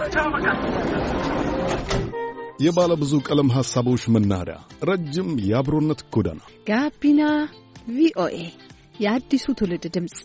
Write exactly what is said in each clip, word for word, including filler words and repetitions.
የባለ ብዙ ቀለም ሐሳቦች መናኸሪያ ረጅም የአብሮነት ጎዳና ጋቢና ቪኦኤ የአዲሱ ትውልድ ድምጽ።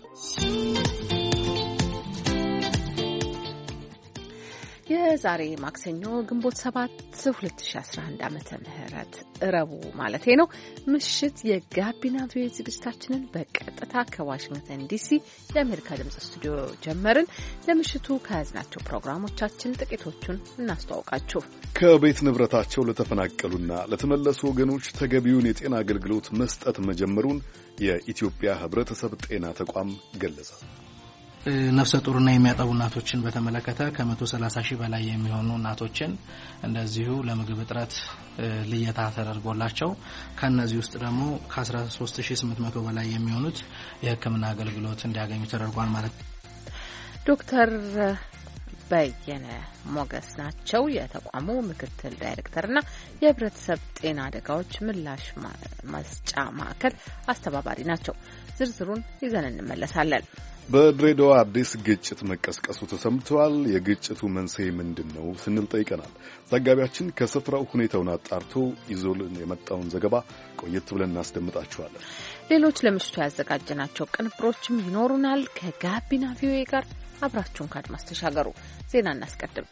የዛሬ ማክሰኞ ግንቦት ሰባት ሁለት ሺህ አስራ አንድ ዓመተ ምህረት ረቡዕ ማለቴ ነው ምሽት የጋቢና ቪኦኤ ዝግጅታችንን በቀጥታ ከዋሽንግተን ዲሲ የአሜሪካ ድምጽ ስቱዲዮ ጀመርን። ለምሽቱ ከያዝናቸው ፕሮግራሞቻችን ጥቂቶቹን እናስተዋውቃችሁ። ከቤት ንብረታቸው ለተፈናቀሉና ለተመለሱ ወገኖች ተገቢውን የጤና አገልግሎት መስጠት መጀመሩን የኢትዮጵያ ሕብረተሰብ ጤና ተቋም ገለጸ። ነፍሰ ጡርና የሚያጠቡ እናቶችን በተመለከተ ከመቶ ሰላሳ ሺህ በላይ የሚሆኑ እናቶችን እንደዚሁ ለምግብ እጥረት ልየታ ተደርጎላቸው ከነዚህ ውስጥ ደግሞ ከ13800 በላይ የሚሆኑት የሕክምና አገልግሎት እንዲያገኙ ተደርጓል ማለት ነው። ዶክተር በየነ ሞገስ ናቸው የተቋሙ ምክትል ዳይሬክተርና የህብረተሰብ ጤና አደጋዎች ምላሽ መስጫ ማዕከል አስተባባሪ ናቸው። ዝርዝሩን ይዘን እንመለሳለን። በድሬዳዋ አዲስ ግጭት መቀስቀሱ ተሰምቷል። የግጭቱ መንስኤ ምንድን ነው ስንል ጠይቀናል። ዘጋቢያችን ከስፍራው ሁኔታውን አጣርቶ ይዞልን የመጣውን ዘገባ ቆየት ብለን እናስደምጣችኋለን። ሌሎች ለምሽቱ ያዘጋጀናቸው ቅንብሮችም ይኖሩናል። ከጋቢና ቪኦኤ ጋር አብራችሁን ካድማስ ተሻገሩ። ዜና እናስቀድም።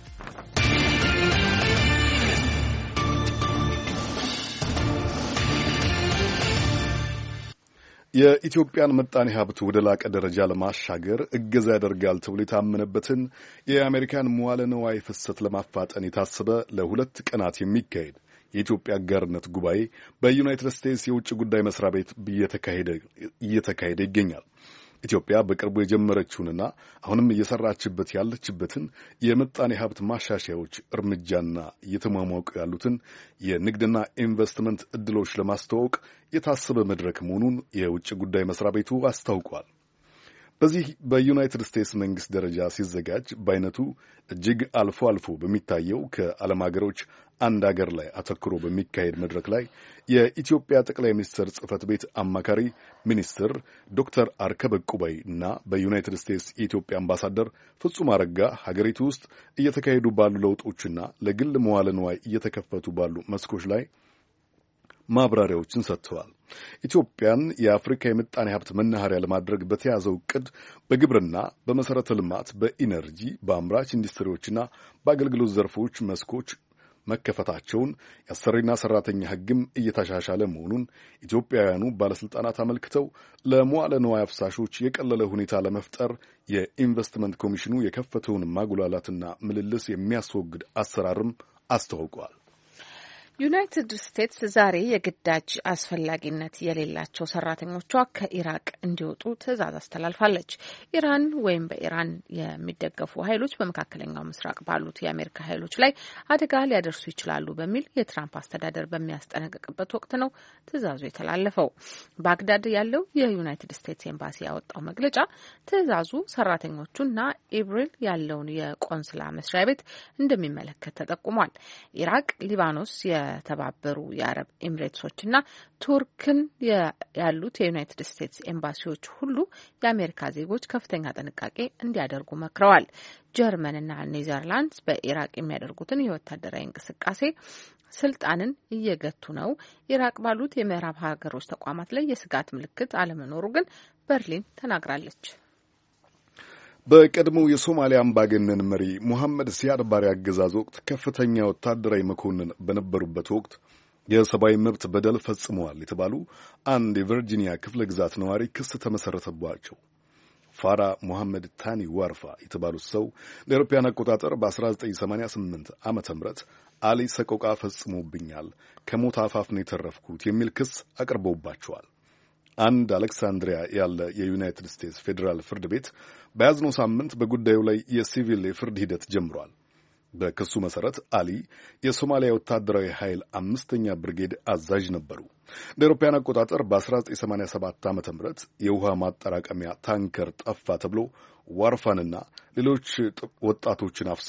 የኢትዮጵያን ምጣኔ ሀብት ወደ ላቀ ደረጃ ለማሻገር እገዛ ያደርጋል ተብሎ የታመነበትን የአሜሪካን መዋለ ንዋይ ፍሰት ለማፋጠን የታሰበ ለሁለት ቀናት የሚካሄድ የኢትዮጵያ አጋርነት ጉባኤ በዩናይትድ ስቴትስ የውጭ ጉዳይ መስሪያ ቤት እየተካሄደ ይገኛል። ኢትዮጵያ በቅርቡ የጀመረችውንና አሁንም እየሰራችበት ያለችበትን የምጣኔ ሀብት ማሻሻያዎች እርምጃና እየተሟሟቁ ያሉትን የንግድና ኢንቨስትመንት ዕድሎች ለማስተዋወቅ የታሰበ መድረክ መሆኑን የውጭ ጉዳይ መስሪያ ቤቱ አስታውቋል። በዚህ በዩናይትድ ስቴትስ መንግስት ደረጃ ሲዘጋጅ በአይነቱ እጅግ አልፎ አልፎ በሚታየው ከዓለም ሀገሮች አንድ ሀገር ላይ አተኩሮ በሚካሄድ መድረክ ላይ የኢትዮጵያ ጠቅላይ ሚኒስትር ጽህፈት ቤት አማካሪ ሚኒስትር ዶክተር አርከበ ቁባይ እና በዩናይትድ ስቴትስ የኢትዮጵያ አምባሳደር ፍጹም አረጋ ሀገሪቱ ውስጥ እየተካሄዱ ባሉ ለውጦችና ለግል መዋለ ንዋይ እየተከፈቱ ባሉ መስኮች ላይ ማብራሪያዎችን ሰጥተዋል። ኢትዮጵያን የአፍሪካ የምጣኔ ሀብት መናኸሪያ ለማድረግ በተያዘው ዕቅድ በግብርና፣ በመሠረተ ልማት፣ በኢነርጂ፣ በአምራች ኢንዱስትሪዎችና በአገልግሎት ዘርፎች መስኮች መከፈታቸውን የአሰሪና ሠራተኛ ሕግም እየተሻሻለ መሆኑን ኢትዮጵያውያኑ ባለሥልጣናት አመልክተው ለመዋለ ንዋይ አፍሳሾች የቀለለ ሁኔታ ለመፍጠር የኢንቨስትመንት ኮሚሽኑ የከፈተውን ማጉላላትና ምልልስ የሚያስወግድ አሰራርም አስተዋውቀዋል። ዩናይትድ ስቴትስ ዛሬ የግዳጅ አስፈላጊነት የሌላቸው ሰራተኞቿ ከኢራቅ እንዲወጡ ትዕዛዝ አስተላልፋለች። ኢራን ወይም በኢራን የሚደገፉ ኃይሎች በመካከለኛው ምስራቅ ባሉት የአሜሪካ ኃይሎች ላይ አደጋ ሊያደርሱ ይችላሉ በሚል የትራምፕ አስተዳደር በሚያስጠነቅቅበት ወቅት ነው ትዕዛዙ የተላለፈው። ባግዳድ ያለው የዩናይትድ ስቴትስ ኤምባሲ ያወጣው መግለጫ ትዕዛዙ ሰራተኞቹና ኢብሪል ያለውን የቆንስላ መስሪያ ቤት እንደሚመለከት ተጠቁሟል። ኢራቅ፣ ሊባኖስ፣ የተባበሩ የአረብ ኤሚሬትሶችና ቱርክን ያሉት የዩናይትድ ስቴትስ ኤምባሲዎች ሁሉ የአሜሪካ ዜጎች ከፍተኛ ጥንቃቄ እንዲያደርጉ መክረዋል። ጀርመንና ኔዘርላንድስ በኢራቅ የሚያደርጉትን የወታደራዊ እንቅስቃሴ ስልጣንን እየገቱ ነው። ኢራቅ ባሉት የምዕራብ ሀገሮች ተቋማት ላይ የስጋት ምልክት አለመኖሩ ግን በርሊን ተናግራለች። በቀድሞው የሶማሊያ አምባገነን መሪ ሙሐመድ ሲያድ ባሬ አገዛዝ ወቅት ከፍተኛ ወታደራዊ መኮንን በነበሩበት ወቅት የሰብአዊ መብት በደል ፈጽመዋል የተባሉ አንድ የቨርጂኒያ ክፍለ ግዛት ነዋሪ ክስ ተመሰረተባቸው። ፋራ ሙሐመድ ታኒ ዋርፋ የተባሉት ሰው ለአውሮፓውያን አቆጣጠር በ1988 ዓመተ ምህረት አሊ ሰቆቃ ፈጽሞብኛል፣ ከሞት አፋፍ ነው የተረፍኩት የሚል ክስ አቅርበውባቸዋል። አንድ አሌክሳንድሪያ ያለ የዩናይትድ ስቴትስ ፌዴራል ፍርድ ቤት በያዝነው ሳምንት በጉዳዩ ላይ የሲቪል የፍርድ ሂደት ጀምሯል። በክሱ መሰረት አሊ የሶማሊያ ወታደራዊ ኃይል አምስተኛ ብርጌድ አዛዥ ነበሩ። እንደ አውሮፓውያን አቆጣጠር በ1987 ዓመተ ምህረት የውሃ ማጠራቀሚያ ታንከር ጠፋ ተብሎ ዋርፋንና ሌሎች ወጣቶችን አፍሰው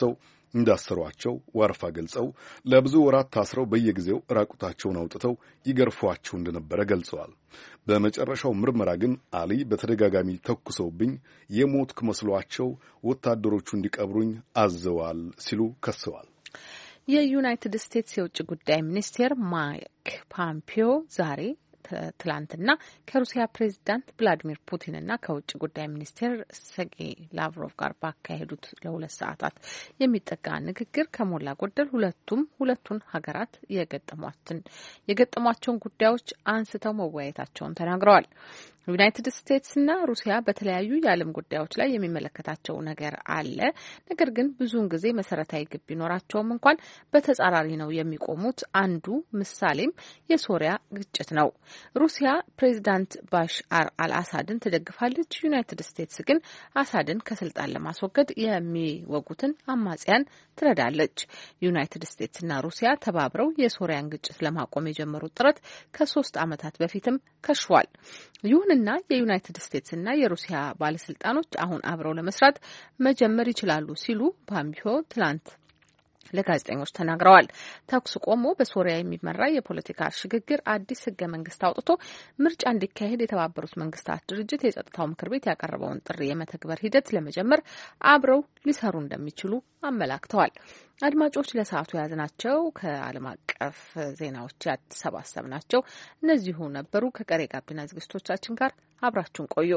እንዳሰሯቸው ዋርፋ ገልጸው ለብዙ ወራት ታስረው በየጊዜው ራቁታቸውን አውጥተው ይገርፏቸው እንደነበረ ገልጸዋል። በመጨረሻው ምርመራ ግን አሊ በተደጋጋሚ ተኩሰውብኝ የሞትኩ መስሏቸው ወታደሮቹ እንዲቀብሩኝ አዘዋል ሲሉ ከሰዋል። የዩናይትድ ስቴትስ የውጭ ጉዳይ ሚኒስቴር ማይክ ፖምፒዮ ዛሬ ትላንትና ከሩሲያ ፕሬዝዳንት ቭላዲሚር ፑቲንና ከውጭ ጉዳይ ሚኒስቴር ሰርጌይ ላቭሮቭ ጋር ባካሄዱት ለሁለት ሰዓታት የሚጠጋ ንግግር ከሞላ ጎደል ሁለቱም ሁለቱን ሀገራት የገጠሟትን የገጠሟቸውን ጉዳዮች አንስተው መወያየታቸውን ተናግረዋል። ዩናይትድ ስቴትስና ሩሲያ በተለያዩ የዓለም ጉዳዮች ላይ የሚመለከታቸው ነገር አለ። ነገር ግን ብዙውን ጊዜ መሰረታዊ ግብ ቢኖራቸውም እንኳን በተጻራሪ ነው የሚቆሙት። አንዱ ምሳሌም የሶሪያ ግጭት ነው። ሩሲያ ፕሬዚዳንት ባሽአር አልአሳድን ትደግፋለች። ዩናይትድ ስቴትስ ግን አሳድን ከስልጣን ለማስወገድ የሚወጉትን አማጽያን ትረዳለች። ዩናይትድ ስቴትስና ሩሲያ ተባብረው የሶሪያን ግጭት ለማቆም የጀመሩት ጥረት ከሶስት ዓመታት በፊትም ከሽፏል። ይሁንና የዩናይትድ ስቴትስና የሩሲያ ባለስልጣኖች አሁን አብረው ለመስራት መጀመር ይችላሉ ሲሉ ፖምፒዮ ትላንት ለጋዜጠኞች ተናግረዋል። ተኩስ ቆሞ በሶሪያ የሚመራ የፖለቲካ ሽግግር አዲስ ህገ መንግስት አውጥቶ ምርጫ እንዲካሄድ የተባበሩት መንግስታት ድርጅት የጸጥታው ምክር ቤት ያቀረበውን ጥሪ የመተግበር ሂደት ለመጀመር አብረው ሊሰሩ እንደሚችሉ አመላክተዋል። አድማጮች ለሰዓቱ የያዝናቸው ከዓለም አቀፍ ዜናዎች ያሰባሰብናቸው እነዚሁ ነበሩ። ከቀሪ ጋቢና ዝግጅቶቻችን ጋር አብራችሁን ቆዩ።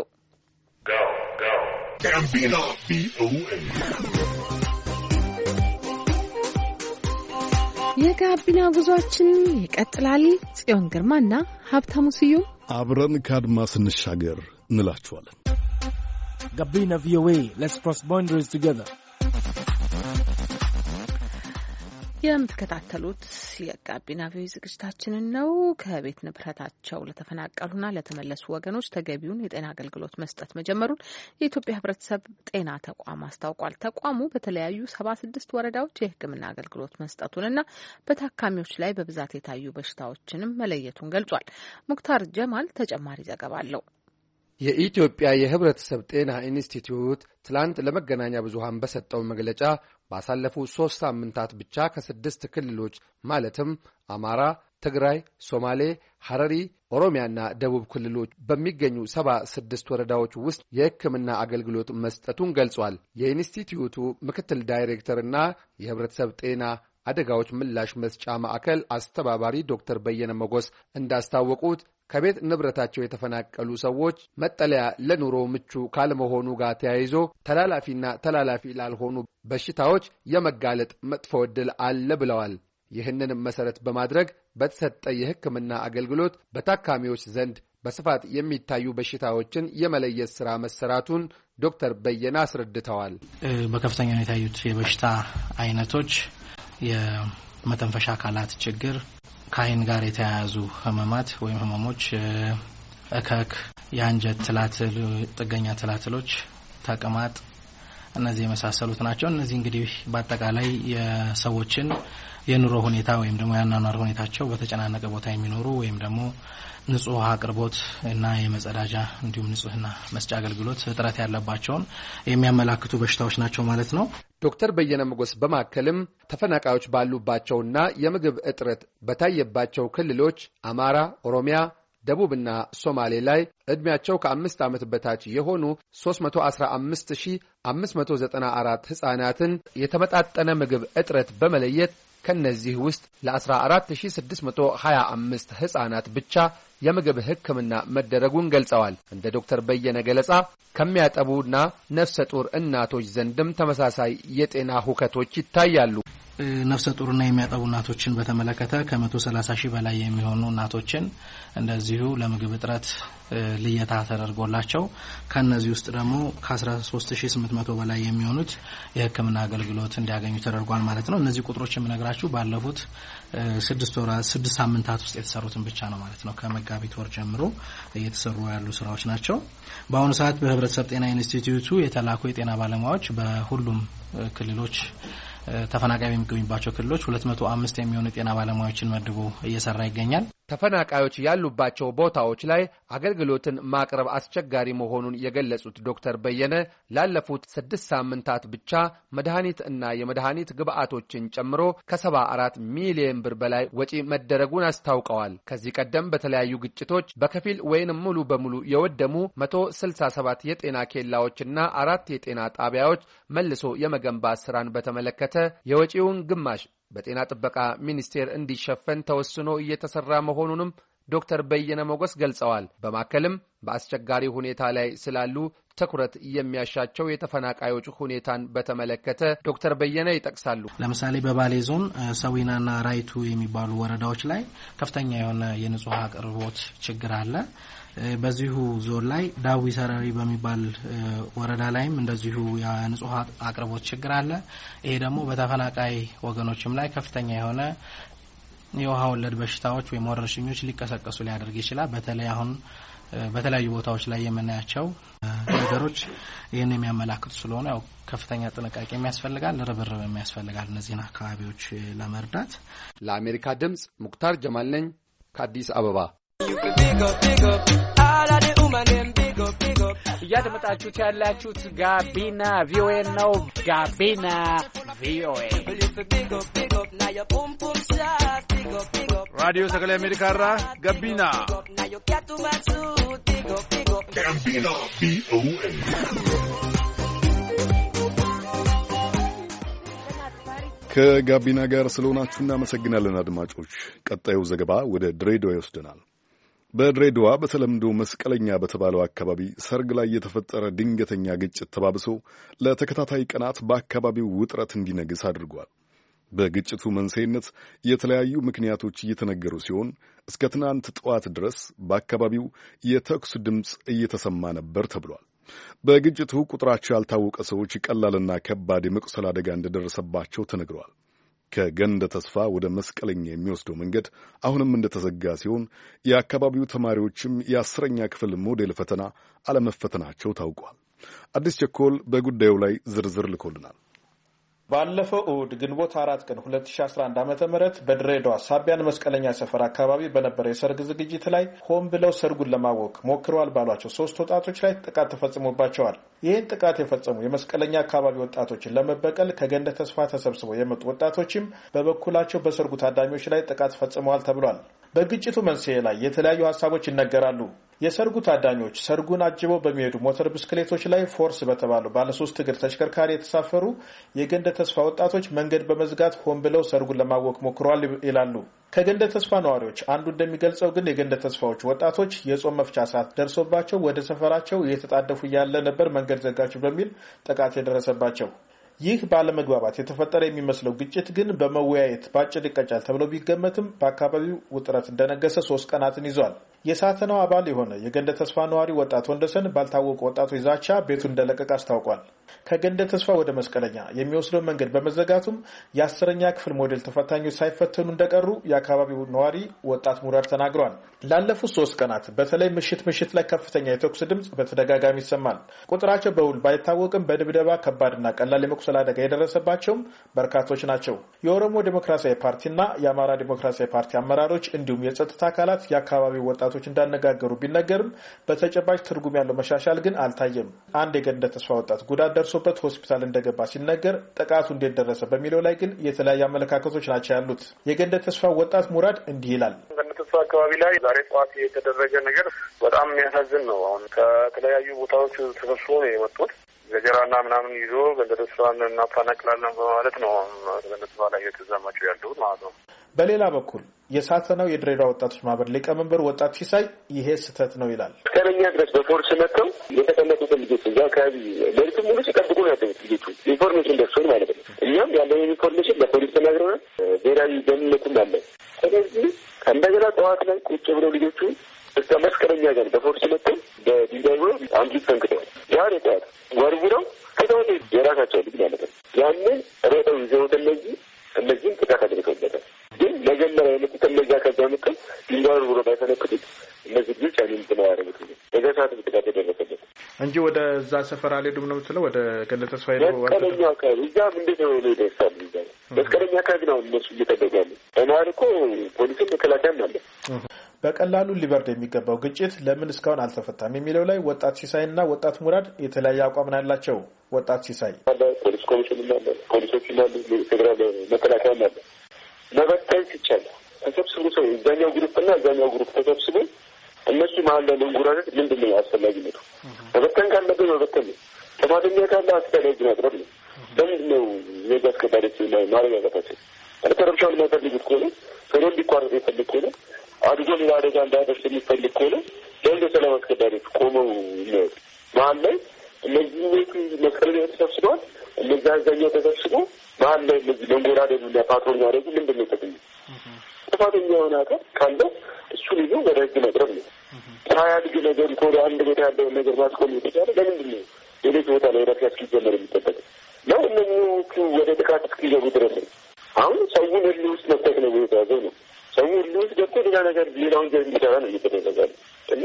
የጋቢና ጉዟችን ይቀጥላል። ጽዮን ግርማና ሀብታሙ ስዩም አብረን ከአድማስ እንሻገር እንላችኋለን። ጋቢና ቪኦኤ ሌትስ ክሮስ ባውንደሪስ ቱጌዘር። የምትከታተሉት የጋቢና ቪኦኤ ዝግጅታችንን ነው። ከቤት ንብረታቸው ለተፈናቀሉና ለተመለሱ ወገኖች ተገቢውን የጤና አገልግሎት መስጠት መጀመሩን የኢትዮጵያ ሕብረተሰብ ጤና ተቋም አስታውቋል። ተቋሙ በተለያዩ ሰባ ስድስት ወረዳዎች የሕክምና አገልግሎት መስጠቱንና በታካሚዎች ላይ በብዛት የታዩ በሽታዎችንም መለየቱን ገልጿል። ሙክታር ጀማል ተጨማሪ ዘገባ አለው። የኢትዮጵያ የሕብረተሰብ ጤና ኢንስቲትዩት ትላንት ለመገናኛ ብዙሃን በሰጠው መግለጫ ባሳለፉት ሶስት ሳምንታት ብቻ ከስድስት ክልሎች ማለትም አማራ፣ ትግራይ፣ ሶማሌ፣ ሐረሪ፣ ኦሮሚያና ደቡብ ክልሎች በሚገኙ ሰባ ስድስት ወረዳዎች ውስጥ የሕክምና አገልግሎት መስጠቱን ገልጿል። የኢንስቲትዩቱ ምክትል ዳይሬክተርና የሕብረተሰብ ጤና አደጋዎች ምላሽ መስጫ ማዕከል አስተባባሪ ዶክተር በየነ መጎስ እንዳስታወቁት ከቤት ንብረታቸው የተፈናቀሉ ሰዎች መጠለያ ለኑሮ ምቹ ካለመሆኑ ጋር ተያይዞ ተላላፊና ተላላፊ ላልሆኑ በሽታዎች የመጋለጥ መጥፎ ዕድል አለ ብለዋል። ይህንን መሰረት በማድረግ በተሰጠ የሕክምና አገልግሎት በታካሚዎች ዘንድ በስፋት የሚታዩ በሽታዎችን የመለየት ሥራ መሰራቱን ዶክተር በየነ አስረድተዋል። በከፍተኛ ሁኔታ የታዩት የበሽታ አይነቶች የመተንፈሻ አካላት ችግር፣ ከአይን ጋር የተያያዙ ህመማት ወይም ህመሞች፣ እከክ፣ የአንጀት ትላትል፣ ጥገኛ ትላትሎች፣ ተቅማጥ፣ እነዚህ የመሳሰሉት ናቸው። እነዚህ እንግዲህ በአጠቃላይ የሰዎችን የኑሮ ሁኔታ ወይም ደግሞ የአኗኗር ሁኔታቸው በተጨናነቀ ቦታ የሚኖሩ ወይም ደግሞ ንጹህ ውሃ አቅርቦት እና የመጸዳጃ እንዲሁም ንጹህና መስጫ አገልግሎት እጥረት ያለባቸውን የሚያመላክቱ በሽታዎች ናቸው ማለት ነው። ዶክተር በየነ መጎስ በማከልም ተፈናቃዮች ባሉባቸውና የምግብ እጥረት በታየባቸው ክልሎች አማራ፣ ኦሮሚያ፣ ደቡብና ሶማሌ ላይ ዕድሜያቸው ከአምስት ዓመት በታች የሆኑ ሦስት መቶ አስራ አምስት ሺህ አምስት መቶ ዘጠና አራት ሕፃናትን የተመጣጠነ ምግብ እጥረት በመለየት ከነዚህ ውስጥ ለ14625 ሕፃናት ብቻ የምግብ ሕክምና መደረጉን ገልጸዋል። እንደ ዶክተር በየነ ገለጻ ከሚያጠቡና ነፍሰ ጡር እናቶች ዘንድም ተመሳሳይ የጤና ሁከቶች ይታያሉ። ነፍሰ ጡርና የሚያጠቡ እናቶችን በተመለከተ ከመቶ ሰላሳ ሺህ በላይ የሚሆኑ እናቶችን እንደዚሁ ለምግብ እጥረት ልየታ ተደርጎላቸው ከነዚህ ውስጥ ደግሞ ከ13800 በላይ የሚሆኑት የሕክምና አገልግሎት እንዲያገኙ ተደርጓል ማለት ነው። እነዚህ ቁጥሮች የምነግራችሁ ባለፉት ስድስት ወራት ስድስት ሳምንታት ውስጥ የተሰሩትን ብቻ ነው ማለት ነው። ከመጋቢት ወር ጀምሮ እየተሰሩ ያሉ ስራዎች ናቸው። በአሁኑ ሰዓት በሕብረተሰብ ጤና ኢንስቲትዩቱ የተላኩ የጤና ባለሙያዎች በሁሉም ክልሎች ተፈናቃይ በሚገኙባቸው ክልሎች ሁለት መቶ አምስት የሚሆኑ ጤና ባለሙያዎችን መድቦ እየሰራ ይገኛል። ተፈናቃዮች ያሉባቸው ቦታዎች ላይ አገልግሎትን ማቅረብ አስቸጋሪ መሆኑን የገለጹት ዶክተር በየነ ላለፉት ስድስት ሳምንታት ብቻ መድኃኒት እና የመድኃኒት ግብአቶችን ጨምሮ ከሰባ አራት ሚሊዮን ብር በላይ ወጪ መደረጉን አስታውቀዋል። ከዚህ ቀደም በተለያዩ ግጭቶች በከፊል ወይንም ሙሉ በሙሉ የወደሙ መቶ ስልሳ ሰባት የጤና ኬላዎችና አራት የጤና ጣቢያዎች መልሶ የመገንባት ስራን በተመለከተ የወጪውን ግማሽ በጤና ጥበቃ ሚኒስቴር እንዲሸፈን ተወስኖ እየተሰራ መሆኑንም ዶክተር በየነ ሞገስ ገልጸዋል። በማከልም በአስቸጋሪ ሁኔታ ላይ ስላሉ ትኩረት የሚያሻቸው የተፈናቃዮች ሁኔታን በተመለከተ ዶክተር በየነ ይጠቅሳሉ። ለምሳሌ በባሌ ዞን ሰዊናና ራይቱ የሚባሉ ወረዳዎች ላይ ከፍተኛ የሆነ የንጹህ አቅርቦት ችግር አለ። በዚሁ ዞን ላይ ዳዊ ሰራሪ በሚባል ወረዳ ላይም እንደዚሁ የንጹህ አቅርቦት ችግር አለ። ይሄ ደግሞ በተፈናቃይ ወገኖችም ላይ ከፍተኛ የሆነ የውሃ ወለድ በሽታዎች ወይም ወረርሽኞች ሊቀሰቀሱ ሊያደርግ ይችላል። በተለይ አሁን በተለያዩ ቦታዎች ላይ የምናያቸው ነገሮች ይሄን የሚያመላክቱ ስለሆነ ያው ከፍተኛ ጥንቃቄ የሚያስፈልጋል፣ ርብርብ የሚያስፈልጋል እነዚህን አካባቢዎች ለመርዳት። ለአሜሪካ ድምጽ ሙክታር ጀማል ነኝ ከአዲስ አበባ። እያደመጣችሁት ያላችሁት ጋቢና ቪኦኤ ነው። ጋቢና ቪኦኤ ራዲዮ ሰገሌ አሜሪካ ራ ጋቢና ጋቢና ቪኦኤ ከጋቢና ጋር ስለሆናችሁ እናመሰግናለን አድማጮች። ቀጣዩ ዘገባ ወደ ድሬዳዋ ይወስደናል። በድሬዳዋ በተለምዶ መስቀለኛ በተባለው አካባቢ ሰርግ ላይ የተፈጠረ ድንገተኛ ግጭት ተባብሶ ለተከታታይ ቀናት በአካባቢው ውጥረት እንዲነግስ አድርጓል። በግጭቱ መንስኤነት የተለያዩ ምክንያቶች እየተነገሩ ሲሆን እስከ ትናንት ጠዋት ድረስ በአካባቢው የተኩስ ድምፅ እየተሰማ ነበር ተብሏል። በግጭቱ ቁጥራቸው ያልታወቀ ሰዎች ቀላልና ከባድ የመቁሰል አደጋ እንደደረሰባቸው ተነግረዋል። ከገንደ ተስፋ ወደ መስቀለኛ የሚወስደው መንገድ አሁንም እንደተዘጋ ሲሆን የአካባቢው ተማሪዎችም የአስረኛ ክፍል ሞዴል ፈተና አለመፈተናቸው ታውቋል። አዲስ ቸኮል በጉዳዩ ላይ ዝርዝር ልኮልናል። ባለፈው እሁድ ግንቦት አራት ቀን ሁለት ሺህ አስራ አንድ ዓመተ ምህረት በድሬዳዋ ሳቢያን መስቀለኛ ሰፈር አካባቢ በነበረ የሰርግ ዝግጅት ላይ ሆን ብለው ሰርጉን ለማወክ ሞክረዋል ባሏቸው ሶስት ወጣቶች ላይ ጥቃት ተፈጽሞባቸዋል። ይህን ጥቃት የፈጸሙ የመስቀለኛ አካባቢ ወጣቶችን ለመበቀል ከገንደ ተስፋ ተሰብስበው የመጡ ወጣቶችም በበኩላቸው በሰርጉ ታዳሚዎች ላይ ጥቃት ፈጽመዋል ተብሏል። በግጭቱ መንስኤ ላይ የተለያዩ ሀሳቦች ይነገራሉ። የሰርጉ ታዳሚዎች ሰርጉን አጅበው በሚሄዱ ሞተር ብስክሌቶች ላይ ፎርስ በተባሉ ባለሶስት እግር ተሽከርካሪ የተሳፈሩ የገንደ ተስፋ ወጣቶች መንገድ በመዝጋት ሆን ብለው ሰርጉን ለማወክ ሞክረዋል ይላሉ። ከገንደ ተስፋ ነዋሪዎች አንዱ እንደሚገልጸው ግን የገንደ ተስፋዎች ወጣቶች የጾም መፍቻ ሰዓት ደርሶባቸው ወደ ሰፈራቸው እየተጣደፉ ያለ ነበር መንገድ ዘጋችሁ በሚል ጥቃት የደረሰባቸው። ይህ ባለመግባባት የተፈጠረ የሚመስለው ግጭት ግን በመወያየት ባጭር ይቀጫል ተብሎ ቢገመትም በአካባቢው ውጥረት እንደነገሰ ሶስት ቀናትን ይዟል። የሳተናው አባል የሆነ የገንደ ተስፋ ነዋሪ ወጣት ወንደሰን ባልታወቁ ወጣቶች ዛቻ ቤቱን እንደለቀቀ አስታውቋል። ከገንደ ተስፋ ወደ መስቀለኛ የሚወስደው መንገድ በመዘጋቱም የአስረኛ ክፍል ሞዴል ተፈታኞች ሳይፈተኑ እንደቀሩ የአካባቢው ነዋሪ ወጣት ሙራድ ተናግሯል። ላለፉት ሶስት ቀናት በተለይ ምሽት ምሽት ላይ ከፍተኛ የተኩስ ድምፅ በተደጋጋሚ ይሰማል። ቁጥራቸው በውል ባይታወቅም በድብደባ ከባድና ቀላል የመቁሰል አደጋ የደረሰባቸውም በርካቶች ናቸው። የኦሮሞ ዴሞክራሲያዊ ፓርቲና የአማራ ዴሞክራሲያዊ ፓርቲ አመራሮች እንዲሁም የጸጥታ አካላት የአካባቢው ወጣቶች እንዳነጋገሩ ቢነገርም በተጨባጭ ትርጉም ያለው መሻሻል ግን አልታየም። አንድ የገንደ ተስፋ ወጣት ጉዳት ደርሶበት ሆስፒታል እንደገባ ሲነገር ጥቃቱ እንዴት ደረሰ በሚለው ላይ ግን የተለያዩ አመለካከቶች ናቸው ያሉት። የገንደ ተስፋ ወጣት ሙራድ እንዲህ ይላል። ገንደ ተስፋ አካባቢ ላይ ዛሬ ጠዋት የተደረገ ነገር በጣም የሚያሳዝን ነው። አሁን ከተለያዩ ቦታዎች ተሰብስቦ ነው የመጡት። ገጀራና ምናምን ይዞ ገንደ ተስፋን እናፈናቅላለን በማለት ነው ገንደ ተስፋ ላይ የተዛማቸው ያሉት ማለት ነው። በሌላ በኩል የሳተናው የድሬዳዋ ወጣቶች ማህበር ሊቀመንበር ወጣት ሲሳይ ይሄ ስህተት ነው ይላል። እስከኛ ድረስ በፎርስ መጥተው የተቀመጡትን ልጆች እዛ አካባቢ ሌሊቱን ሙሉ ሲጠብቁ ነው ያደሩት። ልጆቹ ኢንፎርሜሽን ደርሶን ማለት ነው። እኛም ያለን ኢንፎርሜሽን ለፖሊስ ተናግረናል። ብሔራዊ ደህንነቱም አለ። ስለዚህ ከእንደገና ጠዋት ላይ ቁጭ ብለው ልጆቹ እስከ መስቀለኛ ጋር በፎርስ መጥተው በድንጋይ ብሎ አንዲት ፈንክተዋል። ያን ጠዋት ወርቡ ነው ከተወ የራሳቸው ልጅ ማለት ነው። ያንን ሮጠው ይዘውት እነዚህ እነዚህም ጥቃት አድርገውበታል። ግን መጀመሪያ የመጡት እነዚያ ከዛ መጥተው ድንጋይ ብሎ ባይፈነክቱት እነዚህ ልጆች ያንን ብለው ያደረጉት በዛ ሰዓት ጥቃት የደረሰበት። እንጂ ወደ እዛ ሰፈር አልሄዱም ነው የምትለው? ወደ ገነት ተስፋዬ ነው መስቀለኛ አካባቢ እዛም እንዴት ነው ይደርሳሉ? እዛ መስቀለኛ አካባቢ ነው እነሱ እየጠበቃሉ። ተማርኮ ፖሊስም መከላከያም አለ። በቀላሉ ሊበርድ የሚገባው ግጭት ለምን እስካሁን አልተፈታም የሚለው ላይ ወጣት ሲሳይና ወጣት ሙራድ የተለያየ አቋም ነው ያላቸው። ወጣት ሲሳይ ፖሊስ ኮሚሽን አለ፣ ፖሊሶች አሉ፣ ፌደራል መከላከያ አለ። መበተን ሲቻል ተሰብስቦ ሰው እዛኛው ግሩፕና እዛኛው ግሩፕ ተሰብስቦ እነሱ መሀል ላይ መንጎራደድ ምንድን ነው አስፈላጊነቱ? መበተን ካለብን መበተን ነው። ጥፋተኛ ካለ አስተዳደር ማቅረብ ነው። ለምንድን ነው የህግ አስከባሪዎች ማረጋጋታቸው? ተረብሻውን የማይፈልጉት ከሆነ ሰሮ እንዲቋረጥ የፈልግ ከሆነ አድጎ ሌላ አደጋ እንዳያደርስ የሚፈልግ ከሆነ ለእንደ ሰላም አስከባሪዎች ቆመው የሚያወጡ መሀል ላይ እነዚህ ቤቱ መስቀለኛ ተሰብስበዋል። እነዚ አዛኛው ተሰብስቦ መሀል ላይ እነዚህ መንጎራደዱ እና ፓትሮል ማድረጉ ምንድን ነው ጥቅም? ጥፋተኛ የሆነ አካል ካለ እሱን ይዞ ወደ ህግ መቅረብ ነው። ሳያድግ ነገር ከወደ አንድ ቦታ ያለውን ነገር ማስቆም የተቻለ ለምንድን ነው ሌሎች ቦታ ላይ ረፊያ እስኪጀመር የሚጠበቅ ነው? እነኞቹ ወደ ጥቃት እስኪገቡ ድረስ ነው። አሁን ሰውን ህል ውስጥ መጠቅ ነው የተያዘው ነው። ሰው ህል ውስጥ ገብቶ ሌላ ነገር ሌላ ወንጀል የሚሰራ ነው እየተደረጋለ እና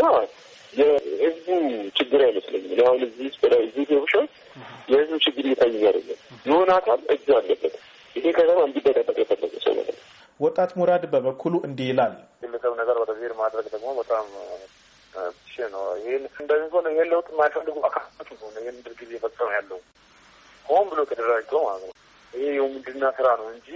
የህዝቡ ችግር አይመስለኝም። አሁን እዚህ ውስጥ ላይ እዚህ ተብሻል የህዝቡ ችግር እየታየ አይደለም። የሆነ አካል እጁ አለበት። ይሄ ከተማ እንዲበጠበጥ የፈለገ ሰው ማለት ነው። ወጣት ሙራድ በበኩሉ እንዲህ ይላል። ግለሰብ ነገር ወደ ዜር ማድረግ ደግሞ በጣም ሽ ነው። ይሄን እንደዚህ ሆነ ይሄን ለውጥ የማይፈልጉ አካላት ነው ይሄን ድርጊት እየፈጸመ ያለው ሆን ብሎ ተደራጅቶ ማለት ነው። ይሄ የውምድና ስራ ነው እንጂ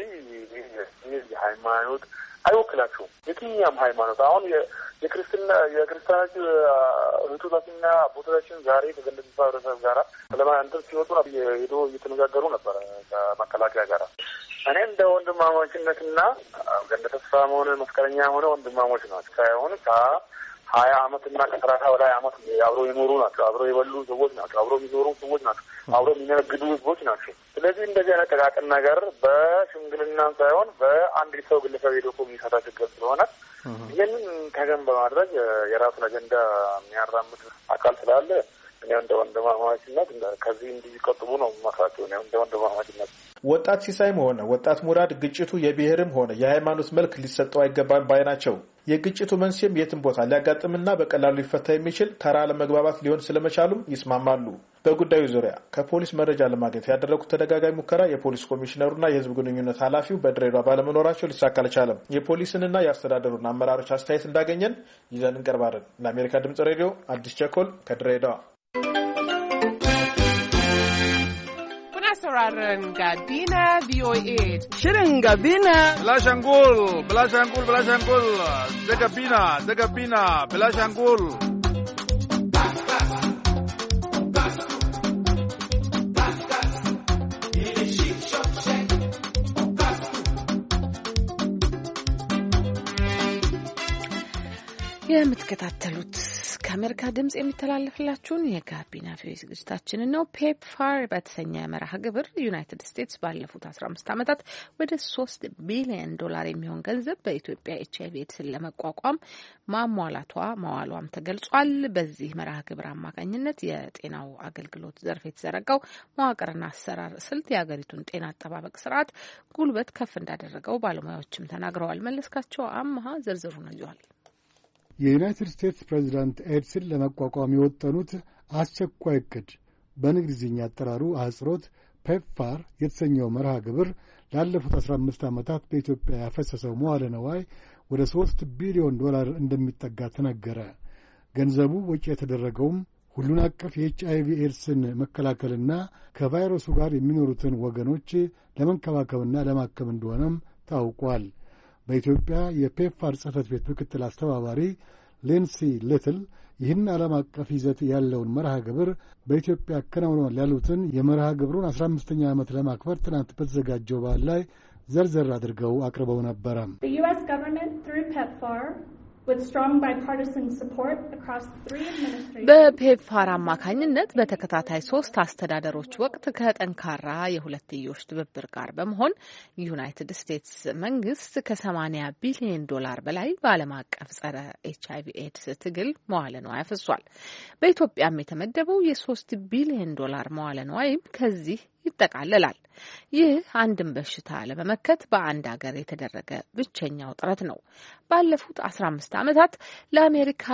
ይሄ ሃይማኖት አይወክላቸውም። የትኛም ሃይማኖት አሁን የክርስትና የክርስቲያኖች እህቶቻችንና አባቶቻችን ዛሬ ከገነት ማህበረሰብ ጋራ ስለማንተን ሲወጡ ሄዶ እየተነጋገሩ ነበረ ከመከላከያ ጋራ። እኔ እንደ ወንድማማችነትና ገነት ተስፋም ሆነ መስቀለኛ ሆነ ወንድማሞች ናቸው። ሳይሆን ከሀያ አመትና ከሰላሳ በላይ አመት አብረው የኖሩ ናቸው። አብረው የበሉ ሰዎች ናቸው። አብረው የሚኖሩ ሰዎች ናቸው። አብረው የሚነግዱ ህዝቦች ናቸው። ስለዚህ እንደዚህ አይነት ጥቃቅን ነገር በሽምግልና ሳይሆን በአንድ ሰው ግለሰብ ሄዶ የሚፈታ ችግር ስለሆነ ይህንን ተገን በማድረግ የራሱን አጀንዳ የሚያራምድ አካል ስላለ እኔ እንደ ወንድማማችነት ከዚህ እንዲቆጥቡ ነው መክራቸው። እኔ እንደ ወንድማማችነት ወጣት ሲሳይም ሆነ ወጣት ሙራድ ግጭቱ የብሔርም ሆነ የሃይማኖት መልክ ሊሰጠው አይገባም ባይ ናቸው። የግጭቱ መንስኤም የትም ቦታ ሊያጋጥምና በቀላሉ ሊፈታ የሚችል ተራ ለመግባባት ሊሆን ስለመቻሉም ይስማማሉ። በጉዳዩ ዙሪያ ከፖሊስ መረጃ ለማግኘት ያደረጉት ተደጋጋሚ ሙከራ የፖሊስ ኮሚሽነሩና የህዝብ ግንኙነት ኃላፊው በድሬዳዋ ባለመኖራቸው ሊሳካ አልቻለም። የፖሊስንና የአስተዳደሩን አመራሮች አስተያየት እንዳገኘን ይዘን እንቀርባለን። ለአሜሪካ ድምጽ ሬዲዮ አዲስ ቸኮል ከድሬዳዋ። sauraron Gabina V O A. Shirin Gabina. Bilashangul, Bilashangul, Bilashangul. Da Gabina, da Gabina, Bilashangul. የምትከታተሉት ከአሜሪካ ድምጽ የሚተላለፍላችሁን የጋቢና ቪኦኤ ዝግጅታችንን ነው። ፔፕፋር በተሰኘ መርሃ ግብር ዩናይትድ ስቴትስ ባለፉት አስራ አምስት ዓመታት ወደ ሶስት ቢሊዮን ዶላር የሚሆን ገንዘብ በኢትዮጵያ ኤች አይ ቪ ኤድስን ለመቋቋም ማሟላቷ መዋሏም ተገልጿል። በዚህ መርሃ ግብር አማካኝነት የጤናው አገልግሎት ዘርፍ የተዘረጋው መዋቅርና አሰራር ስልት የሀገሪቱን ጤና አጠባበቅ ስርዓት ጉልበት ከፍ እንዳደረገው ባለሙያዎችም ተናግረዋል። መለስካቸው አማሃ ዝርዝሩን ይዟል። የዩናይትድ ስቴትስ ፕሬዚዳንት ኤድስን ለመቋቋም የወጠኑት አስቸኳይ ዕቅድ በእንግሊዝኛ አጠራሩ አህጽሮት ፔፕፋር የተሰኘው መርሃ ግብር ላለፉት አስራ አምስት ዓመታት በኢትዮጵያ ያፈሰሰው መዋለ ነዋይ ወደ ሶስት ቢሊዮን ዶላር እንደሚጠጋ ተነገረ። ገንዘቡ ወጪ የተደረገውም ሁሉን አቀፍ የኤች አይ ቪ ኤድስን መከላከልና ከቫይረሱ ጋር የሚኖሩትን ወገኖች ለመንከባከብና ለማከም እንደሆነም ታውቋል። በኢትዮጵያ የፔፕፋር ጽሕፈት ቤት ምክትል አስተባባሪ ሌንሲ ልትል ይህን ዓለም አቀፍ ይዘት ያለውን መርሃ ግብር በኢትዮጵያ አከናውነዋል ያሉትን የመርሃ ግብሩን አስራ አምስተኛ ዓመት ለማክበር ትናንት በተዘጋጀው በዓል ላይ ዘርዘር አድርገው አቅርበው ነበረ። በፔፕፋር አማካኝነት በተከታታይ ሶስት አስተዳደሮች ወቅት ከጠንካራ የሁለትዮሽ ትብብር ጋር በመሆን ዩናይትድ ስቴትስ መንግስት ከሰማኒያ ቢሊዮን ዶላር በላይ በዓለም አቀፍ ጸረ ኤች አይ ቪ ኤድስ ትግል መዋለ ንዋይ አፍሷል። በኢትዮጵያም የተመደበው የሶስት ቢሊዮን ዶላር መዋለ ንዋይም ከዚህ ይጠቃለላል። ይህ አንድን በሽታ ለመመከት በአንድ ሀገር የተደረገ ብቸኛው ጥረት ነው። ባለፉት አስራ አምስት ዓመታት ለአሜሪካ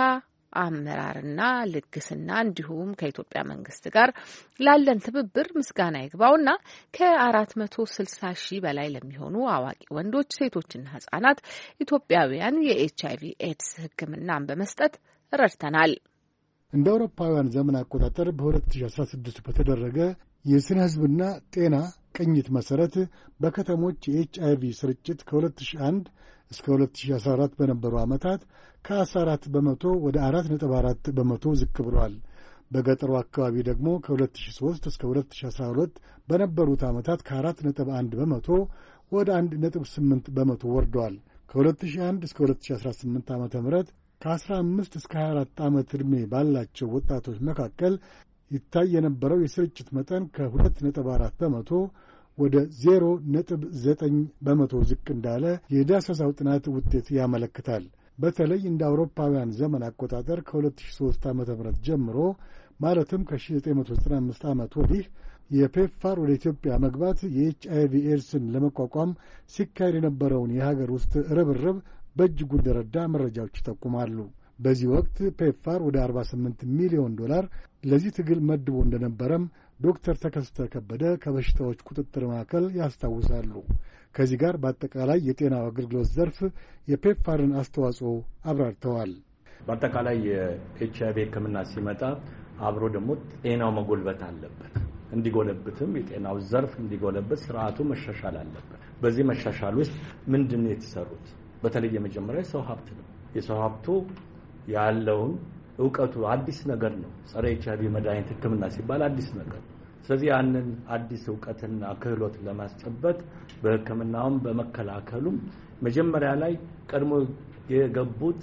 አመራርና ልግስና እንዲሁም ከኢትዮጵያ መንግስት ጋር ላለን ትብብር ምስጋና ይግባውና ከአራት መቶ ስልሳ ሺህ በላይ ለሚሆኑ አዋቂ ወንዶች፣ ሴቶችና ህጻናት ኢትዮጵያውያን የኤች አይቪ ኤድስ ሕክምናን በመስጠት ረድተናል። እንደ አውሮፓውያን ዘመን አቆጣጠር በ2016 በተደረገ የስነ ህዝብና ጤና ቅኝት መሰረት በከተሞች የኤች አይቪ ስርጭት ከ2001 እስከ ሁለት ሺህ አስራ አራት በነበሩ ዓመታት ከአስራ አራት በመቶ ወደ አራት ነጥብ አራት በመቶ ዝቅ ብሏል። በገጠሩ አካባቢ ደግሞ ከሁለት ሺህ ሦስት እስከ ሁለት ሺህ አስራ ሁለት በነበሩት ዓመታት ከአራት ነጥብ አንድ በመቶ ወደ አንድ ነጥብ ስምንት በመቶ ወርደዋል። ከሁለት ሺህ አንድ እስከ ሁለት ሺህ አስራ ስምንት ዓመተ ምህረት ከአስራ አምስት እስከ ሀያ አራት ዓመት ዕድሜ ባላቸው ወጣቶች መካከል ይታይ የነበረው የስርጭት መጠን ከሁለት ነጥብ አራት በመቶ ወደ ዜሮ ነጥብ ዘጠኝ በመቶ ዝቅ እንዳለ የዳሰሳው ጥናት ውጤት ያመለክታል። በተለይ እንደ አውሮፓውያን ዘመን አቆጣጠር ከሁለት ሺህ ሦስት ዓመተ ምህረት ጀምሮ ማለትም ከ1995 ዓመት ወዲህ የፔፕፋር ወደ ኢትዮጵያ መግባት የኤች አይቪ ኤድስን ለመቋቋም ሲካሄድ የነበረውን የሀገር ውስጥ ርብርብ በእጅጉ እንደረዳ መረጃዎች ይጠቁማሉ። በዚህ ወቅት ፔፕፋር ወደ አርባ ስምንት ሚሊዮን ዶላር ለዚህ ትግል መድቦ እንደነበረም ዶክተር ተከስተ ከበደ ከበሽታዎች ቁጥጥር ማዕከል ያስታውሳሉ። ከዚህ ጋር በአጠቃላይ የጤናው አገልግሎት ዘርፍ የፔፕፋርን አስተዋጽኦ አብራርተዋል። በአጠቃላይ የኤች አይቪ ሕክምና ሲመጣ አብሮ ደግሞ ጤናው መጎልበት አለበት። እንዲጎለብትም የጤናው ዘርፍ እንዲጎለበት ስርዓቱ መሻሻል አለበት። በዚህ መሻሻል ውስጥ ምንድን ነው የተሰሩት? በተለይ የመጀመሪያ የሰው ሀብት ነው። የሰው ሀብቱ ያለውን እውቀቱ አዲስ ነገር ነው። ጸረ ኤች አይቪ መድኃኒት ሕክምና ሲባል አዲስ ነገር። ስለዚህ ያንን አዲስ እውቀትና ክህሎት ለማስጨበጥ በሕክምናውም በመከላከሉም መጀመሪያ ላይ ቀድሞ የገቡት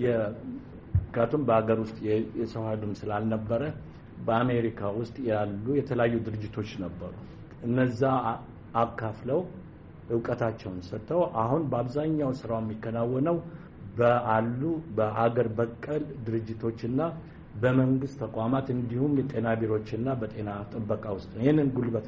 የካቱም በአገር ውስጥ የሰው ኃይልም ስላልነበረ በአሜሪካ ውስጥ ያሉ የተለያዩ ድርጅቶች ነበሩ። እነዛ አካፍለው እውቀታቸውን ሰጥተው አሁን በአብዛኛው ስራው የሚከናወነው በአሉ በአገር በቀል ድርጅቶችና በመንግስት ተቋማት እንዲሁም የጤና ቢሮዎችና በጤና ጥበቃ ውስጥ ነው። ይህንን ጉልበት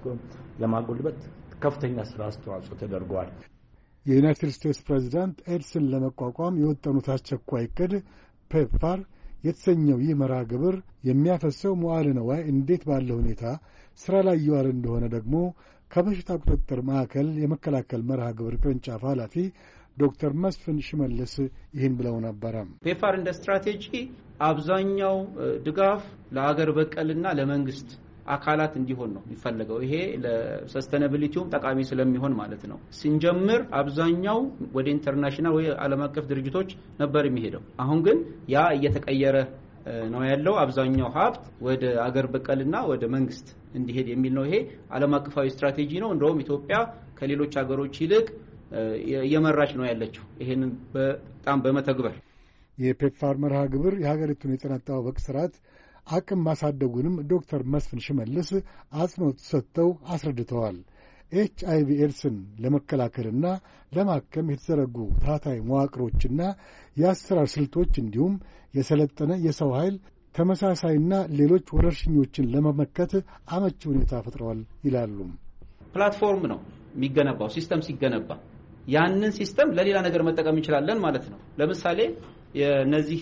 ለማጎልበት ከፍተኛ ስራ አስተዋጽኦ ተደርጓል። የዩናይትድ ስቴትስ ፕሬዚዳንት ኤድስን ለመቋቋም የወጠኑት አስቸኳይ ዕቅድ ፔፕፋር የተሰኘው ይህ መርሃ ግብር የሚያፈሰው መዋዕለ ንዋይ እንዴት ባለ ሁኔታ ስራ ላይ እየዋለ እንደሆነ ደግሞ ከበሽታ ቁጥጥር ማዕከል የመከላከል መርሃ ግብር ቅርንጫፍ ኃላፊ ዶክተር መስፍን ሽመልስ ይህን ብለው ነበረ። ፔፕፋር እንደ ስትራቴጂ አብዛኛው ድጋፍ ለአገር በቀልና ለመንግስት አካላት እንዲሆን ነው የሚፈልገው። ይሄ ለሰስተናቢሊቲውም ጠቃሚ ስለሚሆን ማለት ነው። ስንጀምር አብዛኛው ወደ ኢንተርናሽናል ወይ ዓለም አቀፍ ድርጅቶች ነበር የሚሄደው። አሁን ግን ያ እየተቀየረ ነው ያለው። አብዛኛው ሀብት ወደ አገር በቀልና ወደ መንግስት እንዲሄድ የሚል ነው። ይሄ ዓለም አቀፋዊ ስትራቴጂ ነው። እንደውም ኢትዮጵያ ከሌሎች ሀገሮች ይልቅ እየመራች ነው ያለችው ይሄንን በጣም በመተግበር። የፔፕፋር መርሃ ግብር የሀገሪቱን የጤና አጠባበቅ ስርዓት አቅም ማሳደጉንም ዶክተር መስፍን ሽመልስ አጽንኦት ሰጥተው አስረድተዋል። ኤች አይቪ ኤድስን ለመከላከልና ለማከም የተዘረጉ ታታይ መዋቅሮችና የአሰራር ስልቶች እንዲሁም የሰለጠነ የሰው ኃይል ተመሳሳይና ሌሎች ወረርሽኞችን ለመመከት አመቺ ሁኔታ ፈጥረዋል ይላሉ። ፕላትፎርም ነው የሚገነባው። ሲስተም ሲገነባ ያንን ሲስተም ለሌላ ነገር መጠቀም እንችላለን ማለት ነው። ለምሳሌ የነዚህ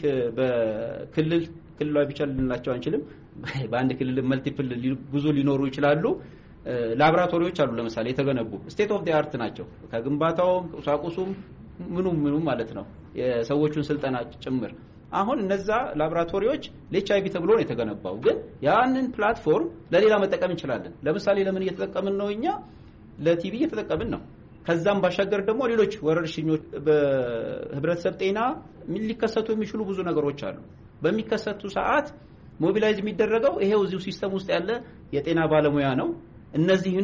በክልል ክልላዊ ብቻ ልንላቸው አንችልም። በአንድ ክልል መልቲፕል ብዙ ሊኖሩ ይችላሉ። ላብራቶሪዎች አሉ ለምሳሌ የተገነቡ ስቴት ኦፍ ዲ አርት ናቸው። ከግንባታውም ቁሳቁሱም ምኑም ምኑም ማለት ነው የሰዎቹን ስልጠና ጭምር። አሁን እነዛ ላብራቶሪዎች ለኤች አይቪ ተብሎ ነው የተገነባው። ግን ያንን ፕላትፎርም ለሌላ መጠቀም እንችላለን። ለምሳሌ ለምን እየተጠቀምን ነው? እኛ ለቲቪ እየተጠቀምን ነው። ከዛም ባሻገር ደግሞ ሌሎች ወረርሽኞች በህብረተሰብ ጤና ምን ሊከሰቱ የሚችሉ ብዙ ነገሮች አሉ። በሚከሰቱ ሰዓት ሞቢላይዝ የሚደረገው ይሄው እዚሁ ሲስተም ውስጥ ያለ የጤና ባለሙያ ነው። እነዚህኑ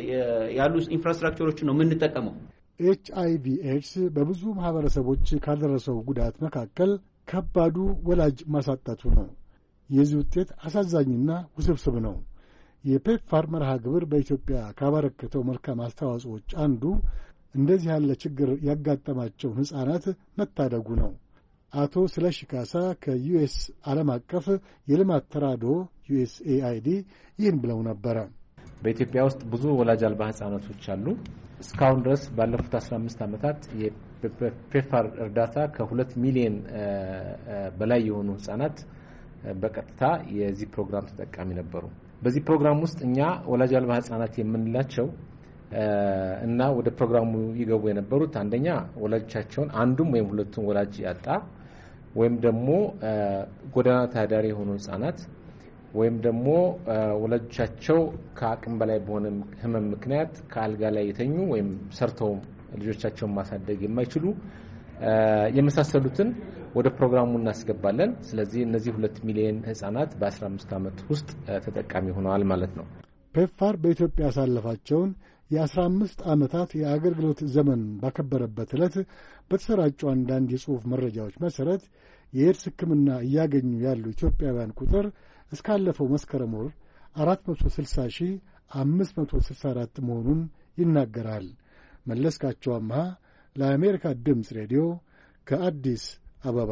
ያሉ ኢንፍራስትራክቸሮችን ነው የምንጠቀመው። ኤች አይቪ ኤድስ በብዙ ማህበረሰቦች ካደረሰው ጉዳት መካከል ከባዱ ወላጅ ማሳጣቱ ነው። የዚህ ውጤት አሳዛኝና ውስብስብ ነው። የፔፕፋር መርሃ ግብር በኢትዮጵያ ካበረከተው መልካም አስተዋጽኦች አንዱ እንደዚህ ያለ ችግር ያጋጠማቸውን ሕፃናት መታደጉ ነው። አቶ ስለሺ ካሳ ከዩኤስ ዓለም አቀፍ የልማት ተራድኦ ዩኤስኤአይዲ ይህን ብለው ነበረ። በኢትዮጵያ ውስጥ ብዙ ወላጅ አልባ ህጻናቶች አሉ። እስካሁን ድረስ ባለፉት አስራ አምስት ዓመታት የፔፋር እርዳታ ከሁለት ሚሊዮን በላይ የሆኑ ህጻናት በቀጥታ የዚህ ፕሮግራም ተጠቃሚ ነበሩ። በዚህ ፕሮግራም ውስጥ እኛ ወላጅ አልባ ህጻናት የምንላቸው እና ወደ ፕሮግራሙ ይገቡ የነበሩት አንደኛ ወላጆቻቸውን አንዱም ወይም ሁለቱም ወላጅ ያጣ ወይም ደግሞ ጎዳና ተዳዳሪ የሆኑ ህጻናት ወይም ደግሞ ወላጆቻቸው ከአቅም በላይ በሆነ ህመም ምክንያት ከአልጋ ላይ የተኙ ወይም ሰርተው ልጆቻቸውን ማሳደግ የማይችሉ የመሳሰሉትን ወደ ፕሮግራሙ እናስገባለን። ስለዚህ እነዚህ ሁለት ሚሊዮን ህጻናት በ15 ዓመት ውስጥ ተጠቃሚ ሆነዋል ማለት ነው። ፔፋር በኢትዮጵያ ያሳለፋቸውን የ15 ዓመታት የአገልግሎት ዘመን ባከበረበት ዕለት በተሰራጩ አንዳንድ የጽሑፍ መረጃዎች መሠረት የኤድስ ሕክምና እያገኙ ያሉ ኢትዮጵያውያን ቁጥር እስካለፈው መስከረም ወር አራት መቶ ስልሳ ሺህ አምስት መቶ ስልሳ አራት መሆኑን ይናገራል። መለስካቸው አምሃ ለአሜሪካ ድምፅ ሬዲዮ ከአዲስ አበባ።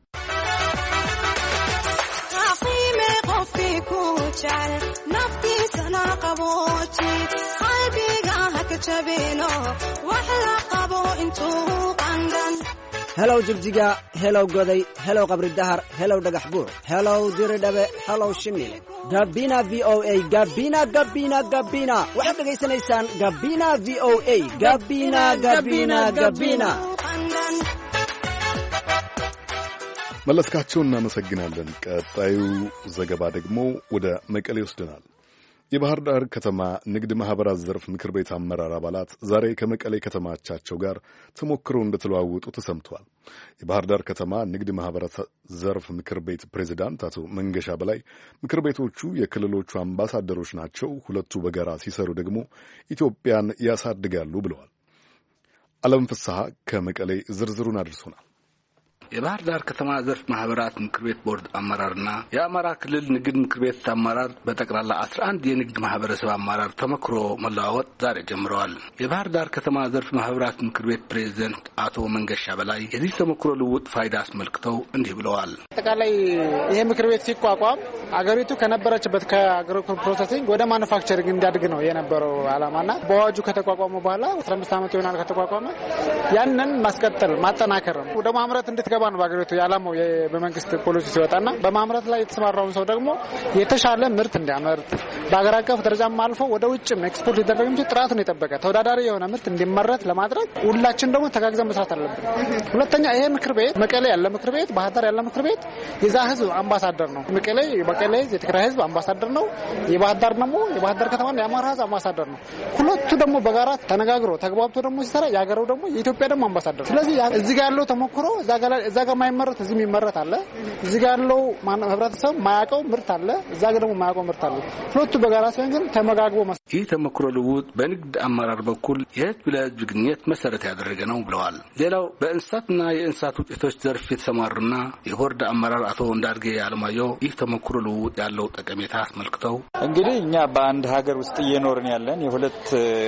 Hello Jigjiga, hello Goday, hello Qabri Dahar, hello Dhagax Buur, hello Diridhabe, hello Shimile. Gabina V O A, Gabina, Gabina, Gabina. Waxaad dhageysanaysaan Gabina V O A, Gabina, Gabina, Gabina. መለስካቸውን እናመሰግናለን። ቀጣዩ ዘገባ ደግሞ ወደ መቀሌ ይወስደናል። የባህር ዳር ከተማ ንግድ ማህበራት ዘርፍ ምክር ቤት አመራር አባላት ዛሬ ከመቀሌ ከተማቻቸው ጋር ተሞክሮ እንደተለዋወጡ ተሰምቷል። የባህር ዳር ከተማ ንግድ ማህበራት ዘርፍ ምክር ቤት ፕሬዝዳንት አቶ መንገሻ በላይ ምክር ቤቶቹ የክልሎቹ አምባሳደሮች ናቸው፣ ሁለቱ በጋራ ሲሰሩ ደግሞ ኢትዮጵያን ያሳድጋሉ ብለዋል። ዓለም ፍስሐ ከመቀሌ ዝርዝሩን አድርሶናል። የባህር ዳር ከተማ ዘርፍ ማህበራት ምክር ቤት ቦርድ አመራርና የአማራ ክልል ንግድ ምክር ቤት አመራር በጠቅላላ አስራ አንድ የንግድ ማህበረሰብ አመራር ተመክሮ መለዋወጥ ዛሬ ጀምረዋል። የባህር ዳር ከተማ ዘርፍ ማህበራት ምክር ቤት ፕሬዝዳንት አቶ መንገሻ በላይ የዚህ ተመክሮ ልውውጥ ፋይዳ አስመልክተው እንዲህ ብለዋል። አጠቃላይ ይሄ ምክር ቤት ሲቋቋም አገሪቱ ከነበረችበት ከአግሮ ፕሮሰሲንግ ወደ ማኑፋክቸሪንግ እንዲያድግ ነው የነበረው ዓላማና በአዋጁ ከተቋቋመ በኋላ አስራ አምስት ዓመት ይሆናል ከተቋቋመ ያንን ማስቀጠል ማጠናከር ነው። ወደ ማምረት እንድትገባ ነው በአገሪቱ ያላማው በመንግስት ፖሊሲ ሲወጣና በማምረት ላይ የተሰማራውን ሰው ደግሞ የተሻለ ምርት እንዲያመርት በአገር አቀፍ ደረጃም አልፎ ወደ ውጭም ኤክስፖርት ሊደረግ እንጂ ጥራቱን የጠበቀ ተወዳዳሪ የሆነ ምርት እንዲመረት ለማድረግ ሁላችን ደግሞ ተጋግዘን መስራት አለብን። ሁለተኛ ይሄ ምክር ቤት መቀሌ ያለ ምክር ቤት ባህር ዳር ያለ ምክር ቤት የዛ ህዝብ አምባሳደር ነው። መቀሌ መቀሌ የትግራይ ህዝብ አምባሳደር ነው። የባህር ዳር ደግሞ የባህር ዳር ከተማ የአማራ ህዝብ አምባሳደር ነው። ሁለቱ ደግሞ በጋራ ተነጋግሮ ተግባብቶ ደግሞ ሲሰራ ያገረው ደግሞ የኢትዮጵያ ደግሞ አምባሳደር። ስለዚህ እዚህ ጋር ያለው ተሞክሮ እዛ ጋር እዛ ጋር ማይመረት እዚህ የሚመረት አለ። እዚህ ጋር ያለው ህብረተሰብ ማያውቀው ምርት አለ፣ እዛ ጋር ደግሞ ማያውቀው ምርት አለ። ሁለቱ በጋራ ሲሆን ግን ተመጋግቦ መስ ይህ ተሞክሮ ልውውጥ በንግድ አመራር በኩል የህዝብ ለህዝብ ግንኙነት መሰረት ያደረገ ነው ብለዋል። ሌላው በእንስሳትና የእንስሳት ውጤቶች ዘርፍ የተሰማሩና የቦርድ አመራር አቶ እንዳርጌ አለማየሁ ይህ ተሞክሮ ልውውጥ ያለው ጠቀሜታ አስመልክተው እንግዲህ እኛ በአንድ ሀገር ውስጥ እየኖርን ያለን የሁለት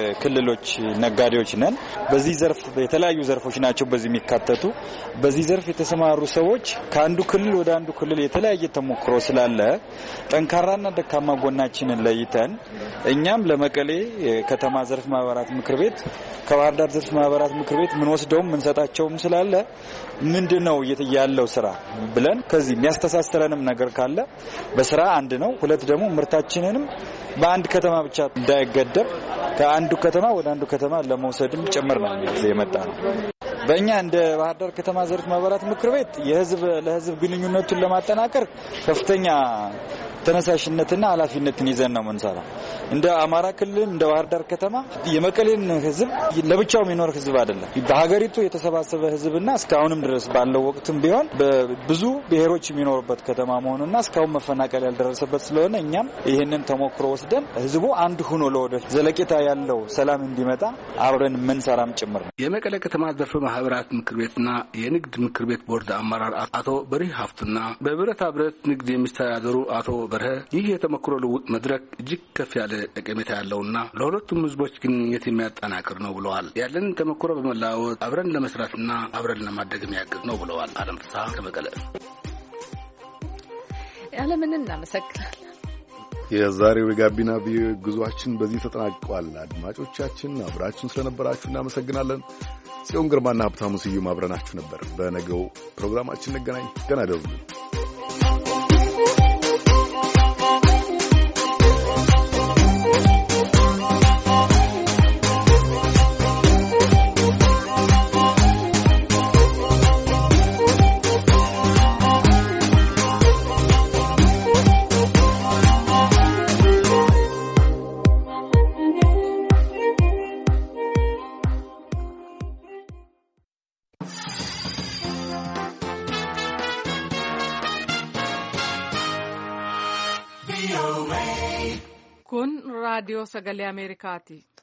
ክልሎች ነጋዴዎች ነን። በዚህ ዘርፍ የተለያዩ ዘርፎች ናቸው በዚህ የሚካተቱ በዚህ ዘርፍ የተሰማሩ ሰዎች ከአንዱ ክልል ወደ አንዱ ክልል የተለያየ ተሞክሮ ስላለ ጠንካራና ደካማ ጎናችንን ለይተን እኛም ለመቀሌ ከተማ ዘርፍ ማህበራት ምክር ቤት ከባህር ዳር ዘርፍ ማህበራት ምክር ቤት ምን ወስደውም ምን ሰጣቸውም ስላለ ምንድነው ያለው ስራ ብለን ከዚህ የሚያስተሳስረንም ነገር ካለ በስራ አንድ ነው። ሁለት ደግሞ ምርታችንንም በአንድ ከተማ ብቻ እንዳይገደብ ከአንዱ ከተማ ወደ አንዱ ከተማ ለመውሰድም ጭምር ነው የመጣ ነው። በእኛ እንደ ባህር ዳር ከተማ ዘርፍ ማህበራት ምክር ቤት የህዝብ ለህዝብ ግንኙነቱን ለማጠናከር ከፍተኛ ተነሳሽነትና ኃላፊነትን ይዘን ነው የምንሰራው። እንደ አማራ ክልል እንደ ባህር ዳር ከተማ የመቀሌን ህዝብ ለብቻው የሚኖር ህዝብ አይደለም። በሀገሪቱ የተሰባሰበ ህዝብና እስካሁንም ድረስ ባለው ወቅትም ቢሆን ብዙ ብሔሮች የሚኖሩበት ከተማ መሆኑና እስካሁን መፈናቀል ያልደረሰበት ስለሆነ እኛም ይህንን ተሞክሮ ወስደን ህዝቡ አንድ ሆኖ ለወደፊት ዘለቄታ ያለው ሰላም እንዲመጣ አብረን የምንሰራም ጭምር ነው። የመቀሌ ከተማ ዘርፍ ማህበራት ምክር ቤትና የንግድ ምክር ቤት ቦርድ አመራር አቶ በሪህ ሀፍቱና በብረታ ብረት ንግድ የሚስተዳደሩ አቶ ይህ የተሞክሮ ልውውጥ መድረክ እጅግ ከፍ ያለ ጠቀሜታ ያለውና ለሁለቱም ህዝቦች ግንኙነት የሚያጠናክር ነው ብለዋል። ያለን ተሞክሮ በመለዋወጥ አብረን ለመስራትና አብረን ለማደግ የሚያግዝ ነው ብለዋል። ዓለም ፍስሐ ከመቀለ። ዓለምን እናመሰግናለን። የዛሬው የጋቢና ቪኦኤ ጉዟችን በዚህ ተጠናቋል። አድማጮቻችን አብራችሁን ስለነበራችሁ እናመሰግናለን። ጽዮን ግርማና ሀብታሙ ስዩም አብረናችሁ ነበር። በነገው ፕሮግራማችን እንገናኝ። ደህና ደሩ። Kun raadiyoo sagalee Ameerikaati.